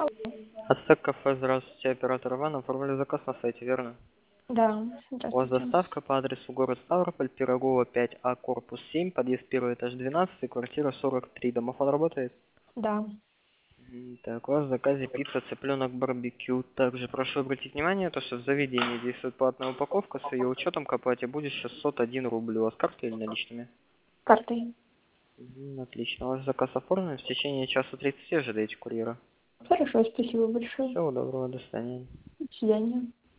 Ацтек кафе, здравствуйте, оператор Иван, оформили заказ на сайте, верно? Да, У вас здравствуйте. доставка по адресу город Ставрополь, Пирогова 5А, корпус 7, подъезд 1, этаж 12, квартира 43. Домофон работает? Да. Так, у вас в заказе пицца, цыпленок, барбекю. Также прошу обратить внимание, то, что в заведении действует платная упаковка, с ее учетом к оплате будет 601 рубль. У вас картой или наличными? Картой. Отлично. У вас заказ оформлен, в течение часа 30 ожидаете курьера. Хорошо, спасибо большое. Всего доброго, до свидания. До свидания.